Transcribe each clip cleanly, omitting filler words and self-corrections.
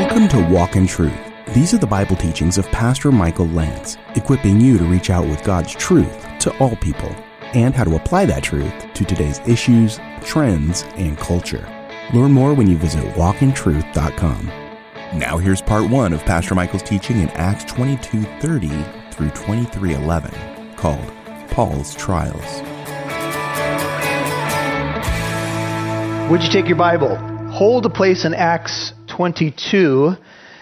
Welcome to Walk in Truth. These are the Bible teachings of Pastor Michael Lance, equipping you to reach out with God's truth to all people and how to apply that truth to today's issues, trends, and culture. Learn more when you visit walkintruth.com. Now here's part 1 of Pastor Michael's teaching in Acts 22:30 through 23:11, called Paul's Trials. Would you take your Bible? Hold a place in Acts 22.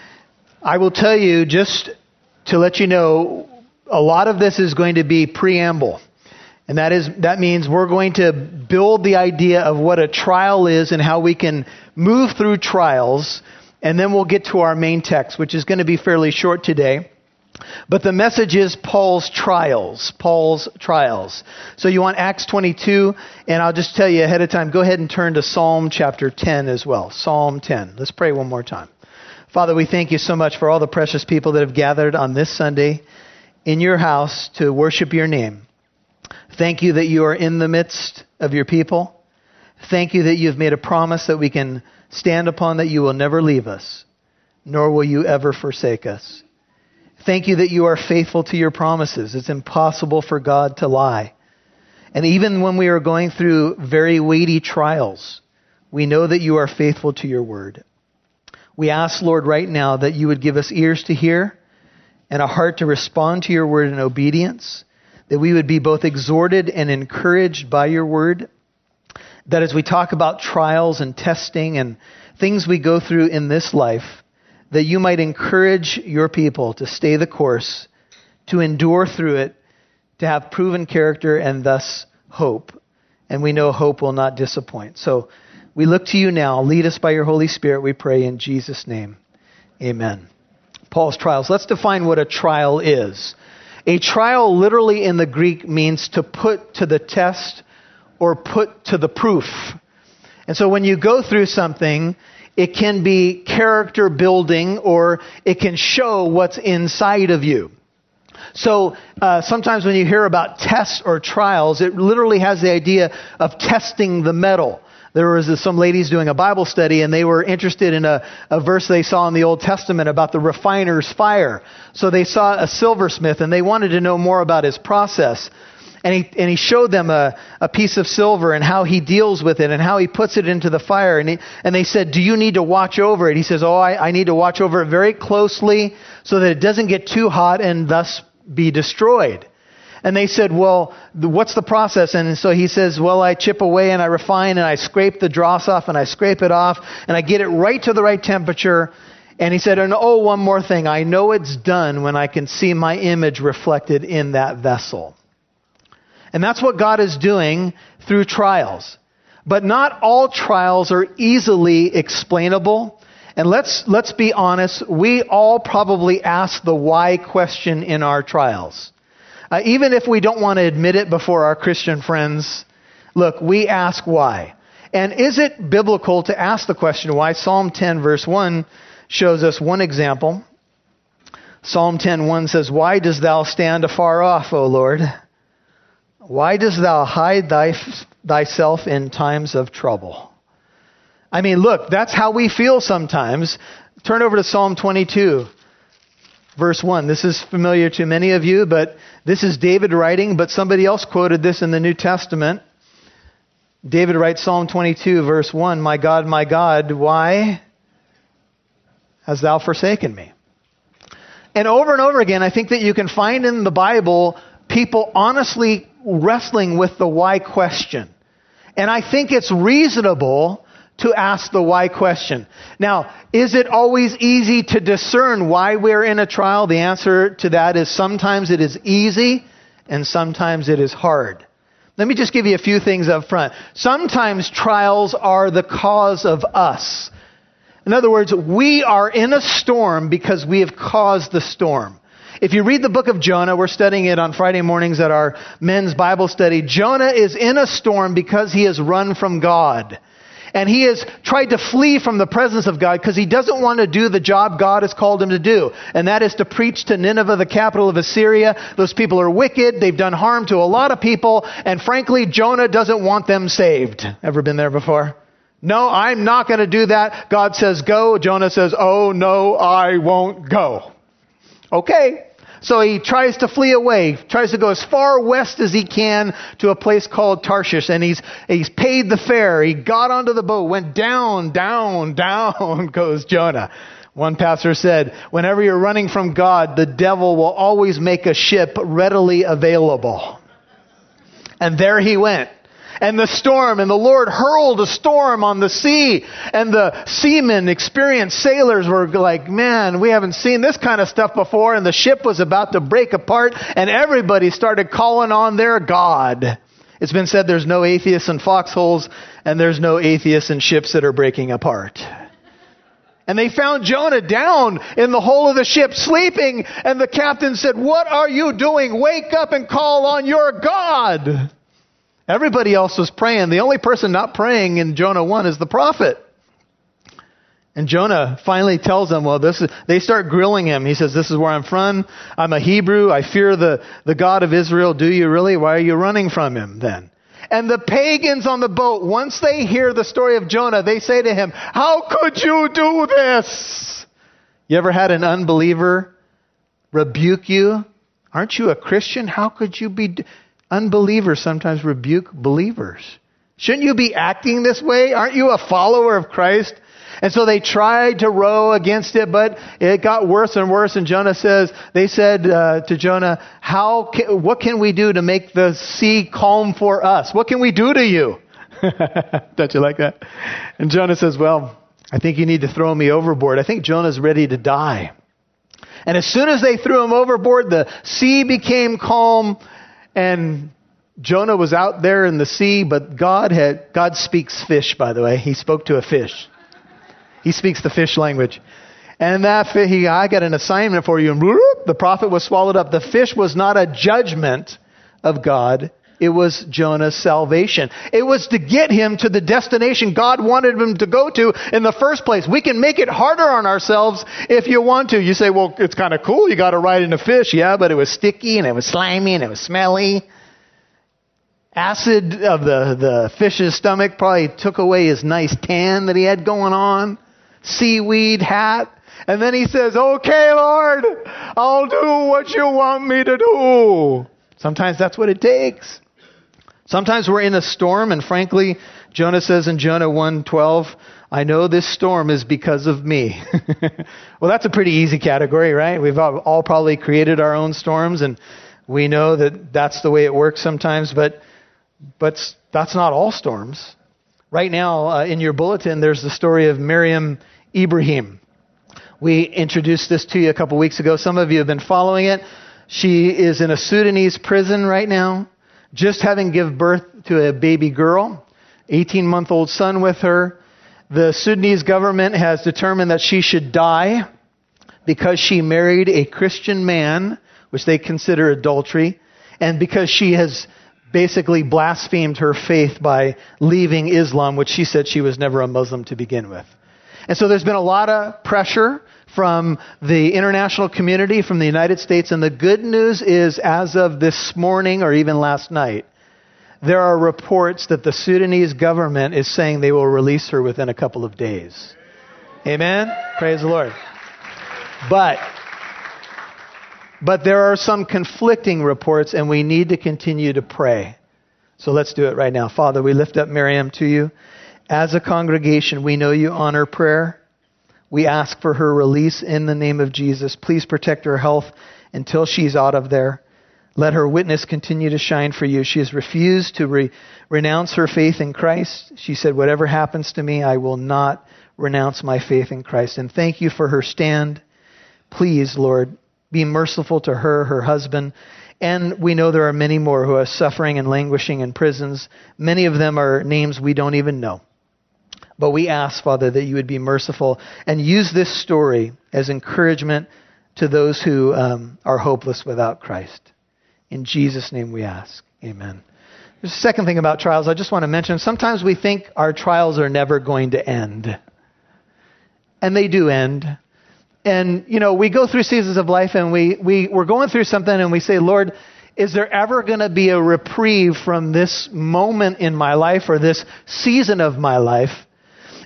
I will tell you, just to let you know, a lot of this is going to be preamble. And that means we're going to build the idea of what a trial is and how we can move through trials. And then we'll get to our main text, which is going to be fairly short today. But the message is Paul's trials. Paul's trials. So you want Acts 22, and I'll just tell you ahead of time, go ahead and turn to Psalm chapter 10 as well. Psalm 10. Let's pray one more time. Father, we thank you so much for all the precious people that have gathered on this Sunday in your house to worship your name. Thank you that you are in the midst of your people. Thank you that you've made a promise that we can stand upon, that you will never leave us, nor will you ever forsake us. Thank you that you are faithful to your promises. It's impossible for God to lie. And even when we are going through very weighty trials, we know that you are faithful to your word. We ask, Lord, right now that you would give us ears to hear and a heart to respond to your word in obedience, that we would be both exhorted and encouraged by your word, that as we talk about trials and testing and things we go through in this life, that you might encourage your people to stay the course, to endure through it, to have proven character and thus hope. And we know hope will not disappoint. So we look to you now. Lead us by your Holy Spirit, we pray in Jesus' name. Amen. Paul's trials. Let's define what a trial is. A trial literally in the Greek means to put to the test or put to the proof. And so when you go through something, it can be character building, or it can show what's inside of you. So sometimes when you hear about tests or trials, it literally has the idea of testing the metal. There was some ladies doing a Bible study, and they were interested in a verse they saw in the Old Testament about the refiner's fire. So they saw a silversmith, and they wanted to know more about his process. And he showed them a piece of silver and how he deals with it and how he puts it into the fire. And they said, do you need to watch over it? He says, I need to watch over it very closely so that it doesn't get too hot and thus be destroyed. And they said, well, what's the process? And so he says, well, I chip away and I refine and I scrape the dross off and I scrape it off and I get it right to the right temperature. And he said, and one more thing. I know it's done when I can see my image reflected in that vessel. And that's what God is doing through trials. But not all trials are easily explainable. And let's be honest, we all probably ask the why question in our trials. Even if we don't want to admit it before our Christian friends, look, we ask why. And is it biblical to ask the question why? Psalm 10 verse 1 shows us one example. Psalm 10:1 says, why dost thou stand afar off, O Lord? Why dost thou hide thyself in times of trouble? I mean, look, that's how we feel sometimes. Turn over to Psalm 22, verse 1. This is familiar to many of you, but this is David writing, but somebody else quoted this in the New Testament. David writes Psalm 22, verse 1, my God, why hast thou forsaken me? And over again, I think that you can find in the Bible people honestly wrestling with the why question. And I think it's reasonable to ask the why question. Now, is it always easy to discern why we're in a trial? The answer to that is sometimes it is easy and sometimes it is hard. Let me just give you a few things up front. Sometimes trials are the cause of us. In other words, we are in a storm because we have caused the storm. If you read the book of Jonah, we're studying it on Friday mornings at our men's Bible study. Jonah is in a storm because he has run from God. And he has tried to flee from the presence of God because he doesn't want to do the job God has called him to do. And that is to preach to Nineveh, the capital of Assyria. Those people are wicked. They've done harm to a lot of people. And frankly, Jonah doesn't want them saved. Ever been there before? No, I'm not going to do that. God says go. Jonah says, oh no, I won't go. Okay. So he tries to flee away, tries to go as far west as he can to a place called Tarshish, and he's paid the fare. He got onto the boat, went down goes Jonah. One pastor said, whenever you're running from God, the devil will always make a ship readily available. And there he went. And the storm, and the Lord hurled a storm on the sea. And the seamen, experienced sailors were like, man, we haven't seen this kind of stuff before. And the ship was about to break apart. And everybody started calling on their God. It's been said there's no atheists in foxholes. And there's no atheists in ships that are breaking apart. And they found Jonah down in the hole of the ship sleeping. And the captain said, what are you doing? Wake up and call on your God. Everybody else was praying. The only person not praying in Jonah 1 is the prophet. And Jonah finally tells them, they start grilling him. He says, this is where I'm from. I'm a Hebrew. I fear the God of Israel. Do you really? Why are you running from him then? And the pagans on the boat, once they hear the story of Jonah, they say to him, how could you do this? You ever had an unbeliever rebuke you? Aren't you a Christian? How could you be... Unbelievers sometimes rebuke believers. Shouldn't you be acting this way? Aren't you a follower of Christ? And so they tried to row against it, but it got worse and worse. And they said to Jonah, what can we do to make the sea calm for us? What can we do to you? Don't you like that? And Jonah says, I think you need to throw me overboard. I think Jonah's ready to die. And as soon as they threw him overboard, the sea became calm. And Jonah was out there in the sea, but God speaks fish, by the way. He spoke to a fish. He speaks the fish language. And I got an assignment for you. And the prophet was swallowed up. The fish was not a judgment of God. It was Jonah's salvation. It was to get him to the destination God wanted him to go to in the first place. We can make it harder on ourselves if you want to. You say, it's kind of cool. You got to ride in a fish. Yeah, but it was sticky and it was slimy and it was smelly. Acid of the fish's stomach probably took away his nice tan that he had going on. Seaweed hat. And then he says, okay, Lord, I'll do what you want me to do. Sometimes that's what it takes. Sometimes we're in a storm, and frankly, Jonah says in Jonah 1:12, I know this storm is because of me. Well, that's a pretty easy category, right? We've all probably created our own storms, and we know that that's the way it works sometimes, but that's not all storms. Right now, in your bulletin, there's the story of Miriam Ibrahim. We introduced this to you a couple weeks ago. Some of you have been following it. She is in a Sudanese prison right now, just having given birth to a baby girl, 18-month-old son with her. The Sudanese government has determined that she should die because she married a Christian man, which they consider adultery, and because she has basically blasphemed her faith by leaving Islam, which she said she was never a Muslim to begin with. And so there's been a lot of pressure from the international community, from the United States. And the good news is, as of this morning or even last night, there are reports that the Sudanese government is saying they will release her within a couple of days. Amen? Praise the Lord. But there are some conflicting reports, and we need to continue to pray. So let's do it right now. Father, we lift up Miriam to you. As a congregation, we know you honor prayer. We ask for her release in the name of Jesus. Please protect her health until she's out of there. Let her witness continue to shine for you. She has refused to renounce her faith in Christ. She said, whatever happens to me, I will not renounce my faith in Christ. And thank you for her stand. Please, Lord, be merciful to her, her husband. And we know there are many more who are suffering and languishing in prisons. Many of them are names we don't even know. But we ask, Father, that you would be merciful and use this story as encouragement to those who are hopeless without Christ. In Jesus' name we ask. Amen. There's a second thing about trials I just want to mention. Sometimes we think our trials are never going to end. And they do end. And, we go through seasons of life and we're going through something and we say, Lord, is there ever going to be a reprieve from this moment in my life or this season of my life?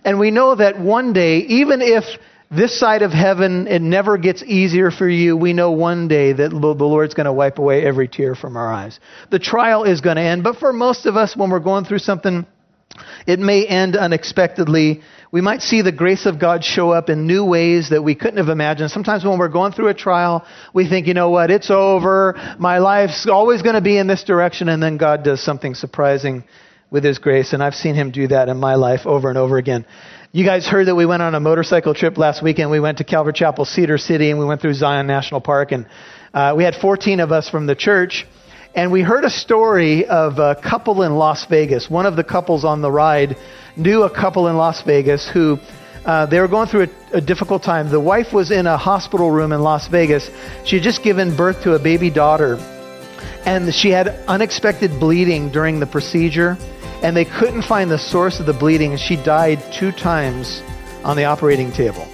And we know that one day, even if this side of heaven, it never gets easier for you, we know one day that the Lord's going to wipe away every tear from our eyes. The trial is going to end. But for most of us, when we're going through something, it may end unexpectedly. We might see the grace of God show up in new ways that we couldn't have imagined. Sometimes when we're going through a trial, we think, you know what, it's over. My life's always going to be in this direction. And then God does something surprising with His grace. And I've seen Him do that in my life over and over again. You guys heard that we went on a motorcycle trip last weekend. We went to Calvary Chapel, Cedar City, and we went through Zion National Park. And we had 14 of us from the church. And we heard a story of a couple in Las Vegas. One of the couples on the ride knew a couple in Las Vegas who they were going through a difficult time. The wife was in a hospital room in Las Vegas. She had just given birth to a baby daughter. And she had unexpected bleeding during the procedure. And they couldn't find the source of the bleeding. And she died 2 times on the operating table.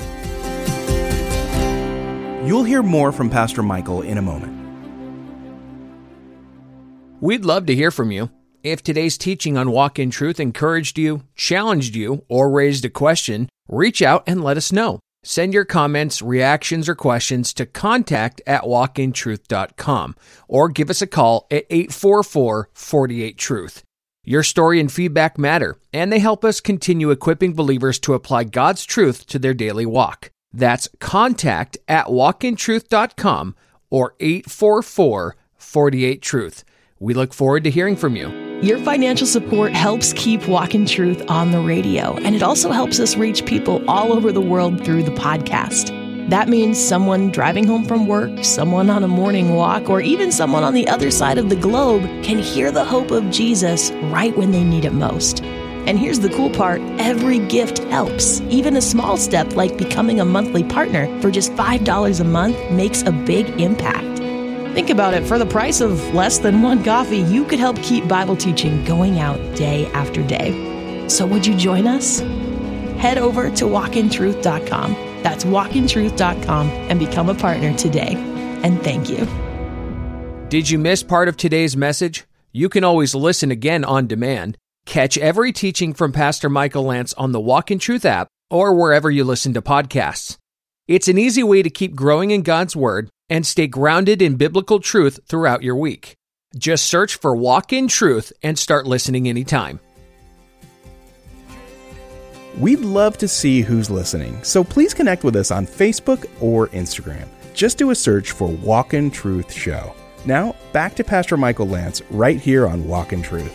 You'll hear more from Pastor Michael in a moment. We'd love to hear from you. If today's teaching on Walk in Truth encouraged you, challenged you, or raised a question, reach out and let us know. Send your comments, reactions, or questions to contact@walkintruth.com or give us a call at 844-48-TRUTH. Your story and feedback matter, and they help us continue equipping believers to apply God's truth to their daily walk. That's contact@walkintruth.com or 844-48-TRUTH. We look forward to hearing from you. Your financial support helps keep Walk in Truth on the radio, and it also helps us reach people all over the world through the podcast. That means someone driving home from work, someone on a morning walk, or even someone on the other side of the globe can hear the hope of Jesus right when they need it most. And here's the cool part, every gift helps. Even a small step like becoming a monthly partner for just $5 a month makes a big impact. Think about it, for the price of less than 1 coffee, you could help keep Bible teaching going out day after day. So would you join us? Head over to walkintruth.com. That's walkintruth.com and become a partner today. And thank you. Did you miss part of today's message? You can always listen again on demand. Catch every teaching from Pastor Michael Lantz on the Walk in Truth app or wherever you listen to podcasts. It's an easy way to keep growing in God's Word and stay grounded in biblical truth throughout your week. Just search for Walk in Truth and start listening anytime. We'd love to see who's listening, so please connect with us on Facebook or Instagram. Just do a search for Walk in Truth Show. Now, back to Pastor Michael Lantz right here on Walk in Truth.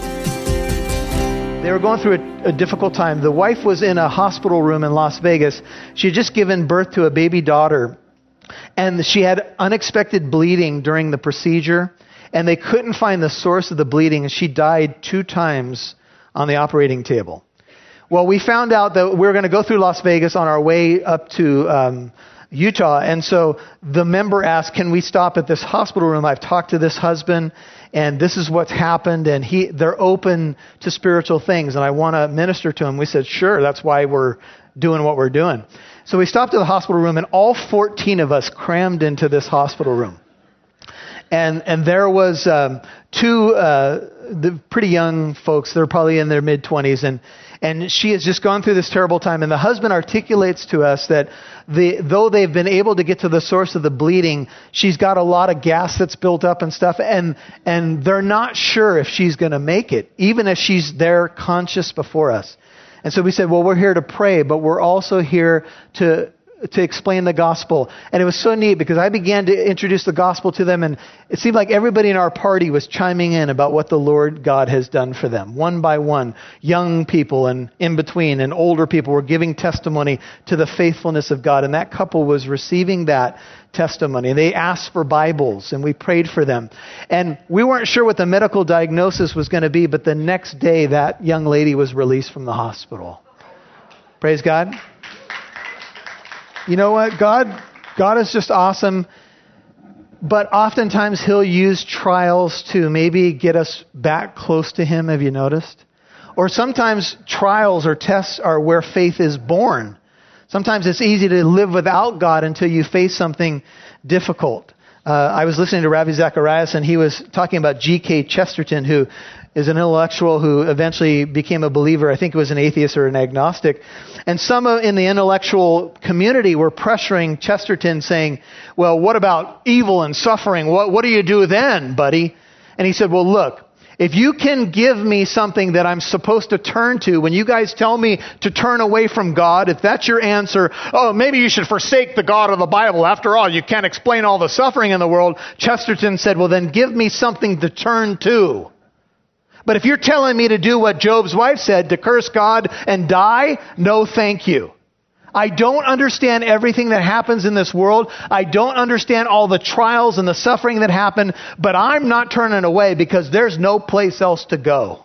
They were going through a difficult time. The wife was in a hospital room in Las Vegas. She had just given birth to a baby daughter. And she had unexpected bleeding during the procedure, and they couldn't find the source of the bleeding, and she died 2 times on the operating table. Well, we found out that we were going to go through Las Vegas on our way up to Utah, and so the member asked, can we stop at this hospital room? I've talked to this husband, and this is what's happened, and they're open to spiritual things, and I want to minister to him. We said, sure, that's why we're doing what we're doing. So we stopped at the hospital room, and all 14 of us crammed into this hospital room. And there was 2 the pretty young folks. They're probably in their mid-20s, and she has just gone through this terrible time. And the husband articulates to us that though they've been able to get to the source of the bleeding, she's got a lot of gas that's built up and stuff, and they're not sure if she's going to make it, even if she's there conscious before us. And so we said, well, we're here to pray, but we're also here to explain the gospel. And it was so neat because I began to introduce the gospel to them, and it seemed like everybody in our party was chiming in about what the Lord God has done for them. One by one, young people and in between and older people were giving testimony to the faithfulness of God. And that couple was receiving that testimony. They asked for Bibles, and we prayed for them. And we weren't sure what the medical diagnosis was going to be, but the next day that young lady was released from the hospital. Praise God. You know what? God is just awesome. But oftentimes He'll use trials to maybe get us back close to Him. Have you noticed? Or sometimes trials or tests are where faith is born. Sometimes it's easy to live without God until you face something difficult. I was listening to Ravi Zacharias, and he was talking about G.K. Chesterton, who is an intellectual who eventually became a believer. I think it was an atheist or an agnostic. And some in the intellectual community were pressuring Chesterton, saying, well, what about evil and suffering? What do you do then, buddy? And he said, well, look, if you can give me something that I'm supposed to turn to, when you guys tell me to turn away from God, if that's your answer, oh, maybe you should forsake the God of the Bible. After all, you can't explain all the suffering in the world. Chesterton said, well, then give me something to turn to. But if you're telling me to do what Job's wife said, to curse God and die, no thank you. I don't understand everything that happens in this world. I don't understand all the trials and the suffering that happen, but I'm not turning away because there's no place else to go.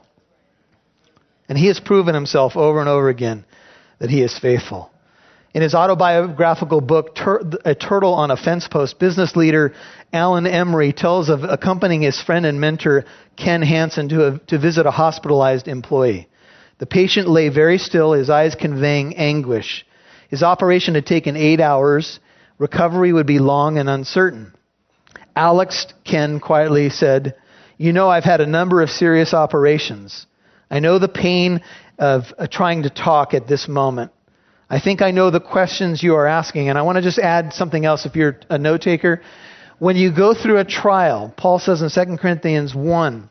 And he has proven himself over and over again that he is faithful. In his autobiographical book, A Turtle on a Fence Post, business leader Alan Emery tells of accompanying his friend and mentor Ken Hansen to visit a hospitalized employee. The patient lay very still, his eyes conveying anguish. His operation had taken 8 hours. Recovery would be long and uncertain. Alex, Ken quietly said, you know, I've had a number of serious operations. I know the pain of trying to talk at this moment. I think I know the questions you are asking. And I want to just add something else if you're a note taker. When you go through a trial, Paul says in 2 Corinthians 1,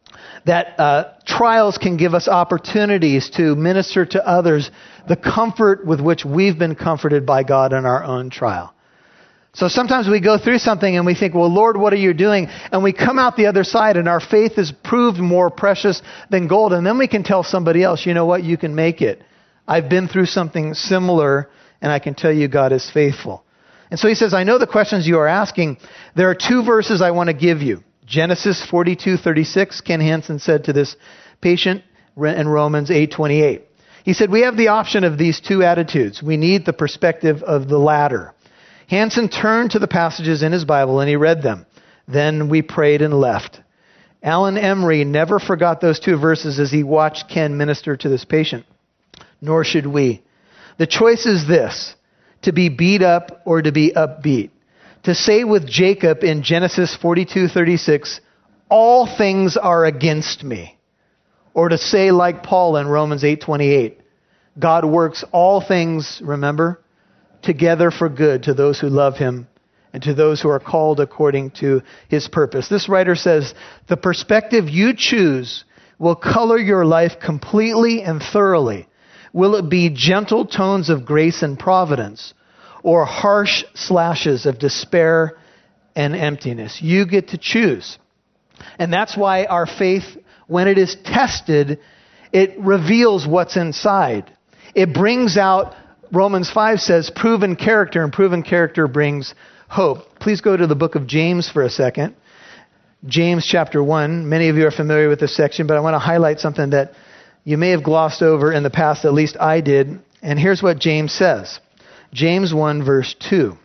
that trials can give us opportunities to minister to others the comfort with which we've been comforted by God in our own trial. So sometimes we go through something and we think, well, Lord, what are you doing? And we come out the other side and our faith is proved more precious than gold. And then we can tell somebody else, you know what, you can make it. I've been through something similar and I can tell you God is faithful. And so he says, I know the questions you are asking. There are 2 verses I want to give you. Genesis 42:36, Ken Hansen said to this patient, and Romans 8:28. He said, we have the option of these 2 attitudes. We need the perspective of the latter. Hansen turned to the passages in his Bible and he read them. Then we prayed and left. Alan Emery never forgot those 2 verses as he watched Ken minister to this patient. Nor should we. The choice is this, to be beat up or to be upbeat. To say with Jacob in Genesis 42:36, all things are against me. Or to say like Paul in Romans 8:28, God works all things, remember, together for good to those who love him and to those who are called according to his purpose. This writer says, the perspective you choose will color your life completely and thoroughly. Will it be gentle tones of grace and providence, or harsh slashes of despair and emptiness? You get to choose. And that's why our faith, when it is tested, it reveals what's inside. It brings out, Romans 5 says, proven character, and proven character brings hope. Please go to the book of James for a second. James chapter 1. Many of you are familiar with this section, but I want to highlight something that you may have glossed over in the past, at least I did. And here's what James says. James 1 verse 2.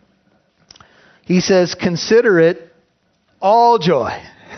He says, consider it all joy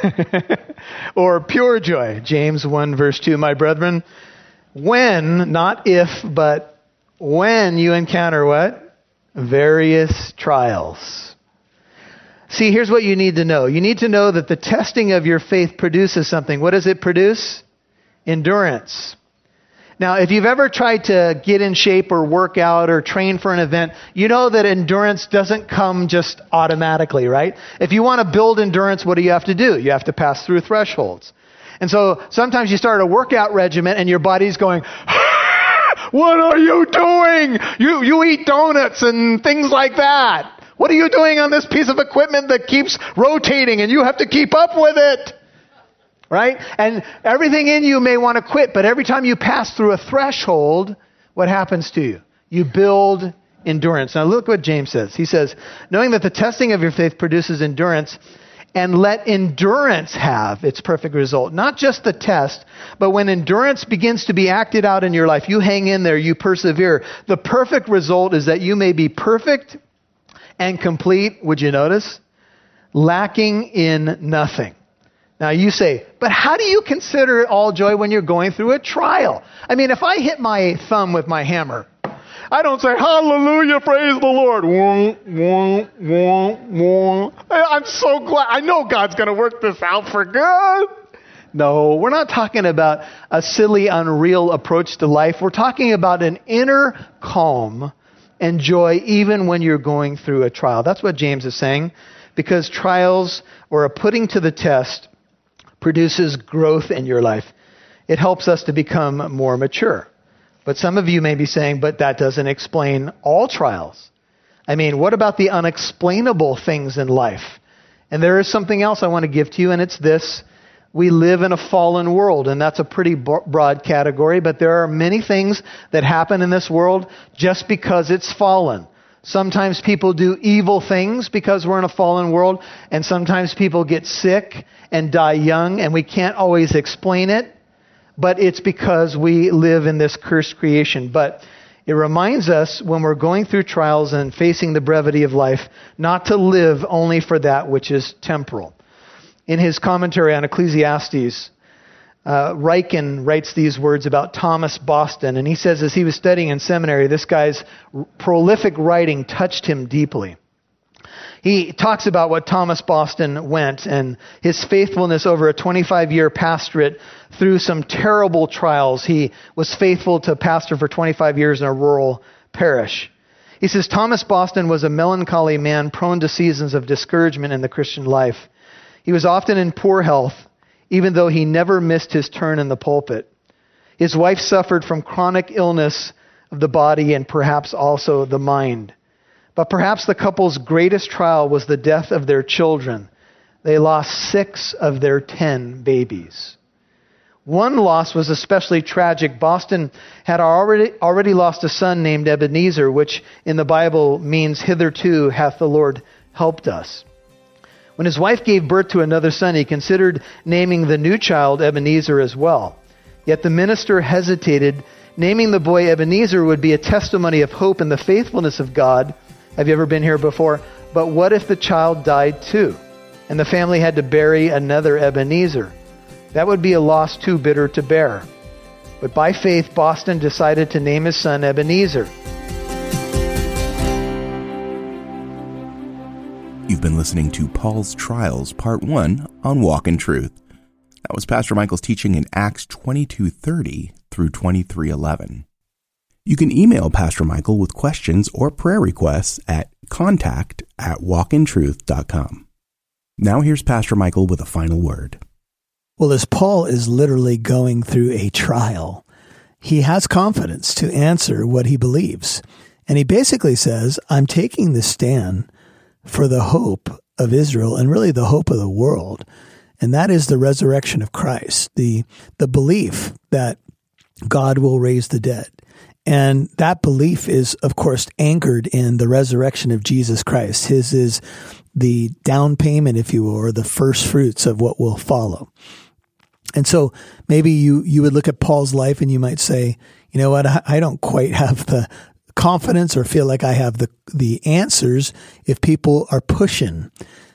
or pure joy. James 1 verse 2. My brethren, when, not if, but when you encounter what? Various trials. See, here's what you need to know. You need to know that the testing of your faith produces something. What does it produce? Endurance. Now, if you've ever tried to get in shape or work out or train for an event, you know that endurance doesn't come just automatically, right? If you want to build endurance, what do you have to do? You have to pass through thresholds. And so sometimes you start a workout regimen and your body's going, what are you doing? You eat donuts and things like that. What are you doing on this piece of equipment that keeps rotating and you have to keep up with it? Right? And everything in you may want to quit, but every time you pass through a threshold, what happens to you? You build endurance. Now look what James says. He says, knowing that the testing of your faith produces endurance, and let endurance have its perfect result. Not just the test, but when endurance begins to be acted out in your life, you hang in there, you persevere. The perfect result is that you may be perfect and complete, would you notice? Lacking in nothing. Now you say, but how do you consider it all joy when you're going through a trial? I mean, if I hit my thumb with my hammer, I don't say, hallelujah, praise the Lord. I'm so glad. I know God's going to work this out for good. No, we're not talking about a silly, unreal approach to life. We're talking about an inner calm and joy even when you're going through a trial. That's what James is saying, because trials or a putting to the test produces growth in your life. It helps us to become more mature. But some of you may be saying, but that doesn't explain all trials. I mean, what about the unexplainable things in life? And there is something else I want to give to you, and it's this. We live in a fallen world, and that's a pretty broad category, but there are many things that happen in this world just because it's fallen. Sometimes people do evil things because we're in a fallen world, and sometimes people get sick and die young, and we can't always explain it, but it's because we live in this cursed creation. But it reminds us when we're going through trials and facing the brevity of life, not to live only for that which is temporal. In his commentary on Ecclesiastes, Ryken writes these words about Thomas Boston, and he says as he was studying in seminary, this guy's prolific writing touched him deeply. He talks about what Thomas Boston went and his faithfulness over a 25-year pastorate through some terrible trials. He was faithful to pastor for 25 years in a rural parish. He says, Thomas Boston was a melancholy man prone to seasons of discouragement in the Christian life. He was often in poor health, even though he never missed his turn in the pulpit. His wife suffered from chronic illness of the body and perhaps also the mind. But perhaps the couple's greatest trial was the death of their children. They lost 6 of their 10 babies. One loss was especially tragic. Boston had already lost a son named Ebenezer, which in the Bible means hitherto hath the Lord helped us. When his wife gave birth to another son, he considered naming the new child Ebenezer as well. Yet the minister hesitated. Naming the boy Ebenezer would be a testimony of hope in the faithfulness of God. Have you ever been here before? But what if the child died too, and the family had to bury another Ebenezer? That would be a loss too bitter to bear. But by faith, Boston decided to name his son Ebenezer. You've been listening to Paul's Trials, Part 1 on Walk in Truth. That was Pastor Michael's teaching in Acts 22:30 through 23:11. You can email Pastor Michael with questions or prayer requests at contact@walkintruth.com. Now here's Pastor Michael with a final word. Well, as Paul is literally going through a trial, he has confidence to answer what he believes. And he basically says, I'm taking the stand for the hope of Israel and really the hope of the world. And that is the resurrection of Christ, the belief that God will raise the dead. And that belief is, of course, anchored in the resurrection of Jesus Christ. His is the down payment, if you will, or the first fruits of what will follow. And so maybe you would look at Paul's life and you might say, you know what, I don't quite have the confidence or feel like I have the answers if people are pushing.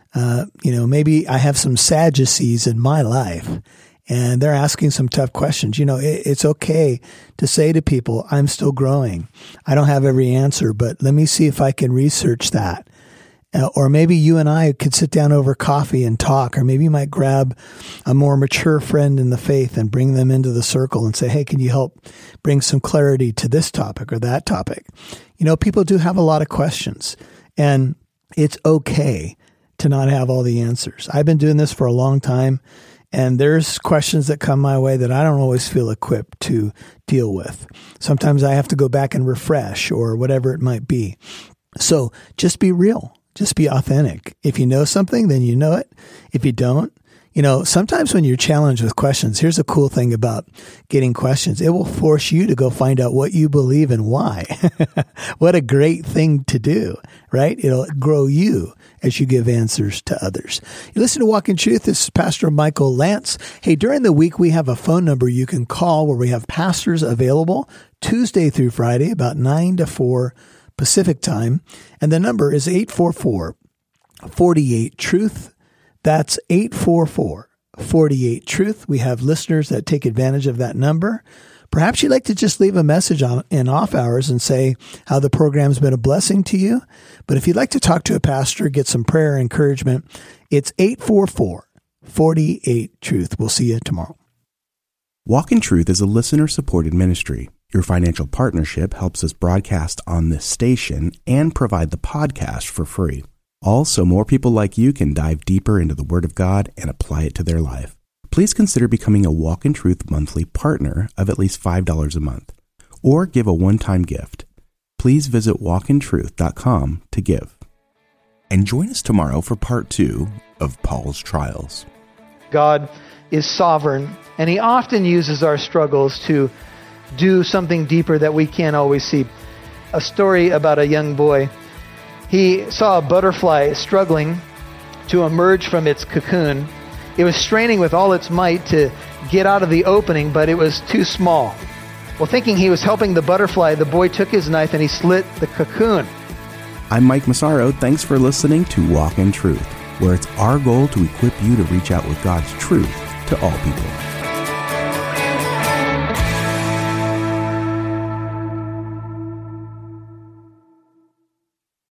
Maybe I have some Sadducees in my life and they're asking some tough questions. It's okay to say to people, I'm still growing. I don't have every answer, but let me see if I can research that. Or maybe you and I could sit down over coffee and talk, or maybe you might grab a more mature friend in the faith and bring them into the circle and say, hey, can you help bring some clarity to this topic or that topic? People do have a lot of questions, and it's okay to not have all the answers. I've been doing this for a long time, and there's questions that come my way that I don't always feel equipped to deal with. Sometimes I have to go back and refresh or whatever it might be. So just be real. Just be authentic. If you know something, then you know it. If you don't, sometimes when you're challenged with questions, here's a cool thing about getting questions. It will force you to go find out what you believe and why. What a great thing to do, right? It'll grow you as you give answers to others. You listen to Walk in Truth. This is Pastor Michael Lantz. Hey, during the week, we have a phone number you can call where we have pastors available Tuesday through Friday, about 9 to 4 Pacific time. And the number is 844-48-TRUTH. That's 844-48-TRUTH. We have listeners that take advantage of that number. Perhaps you'd like to just leave a message in off hours and say how the program's been a blessing to you. But if you'd like to talk to a pastor, get some prayer and encouragement, it's 844-48-TRUTH. We'll see you tomorrow. Walk in Truth is a listener-supported ministry. Your financial partnership helps us broadcast on this station and provide the podcast for free. Also, more people like you can dive deeper into the Word of God and apply it to their life. Please consider becoming a Walk in Truth monthly partner of at least $5 a month, or give a one-time gift. Please visit walkintruth.com to give. And join us tomorrow for part 2 of Paul's trials. God is sovereign, and He often uses our struggles to do something deeper that we can't always see. A story about a young boy. He saw a butterfly struggling to emerge from its cocoon. It was straining with all its might to get out of the opening, but it was too small. Well, thinking he was helping the butterfly, the boy took his knife and he slit the cocoon. I'm Mike Massaro. Thanks for listening to Walk in Truth, where it's our goal to equip you to reach out with God's truth to all people.